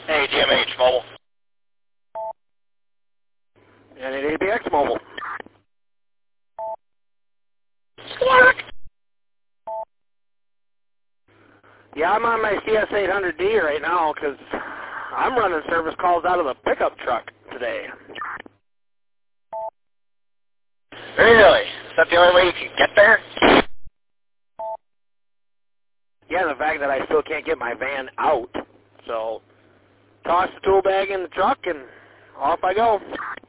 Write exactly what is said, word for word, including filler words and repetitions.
Hey, G M H Mobile. And at A B X Mobile. Squawk. Yeah, I'm on my C S eight hundred D right now because I'm running service calls out of the pickup truck today. Really? Is that the only way you can get there? Yeah, the fact that I still can't get my van out. So, toss the tool bag in the truck and off I go.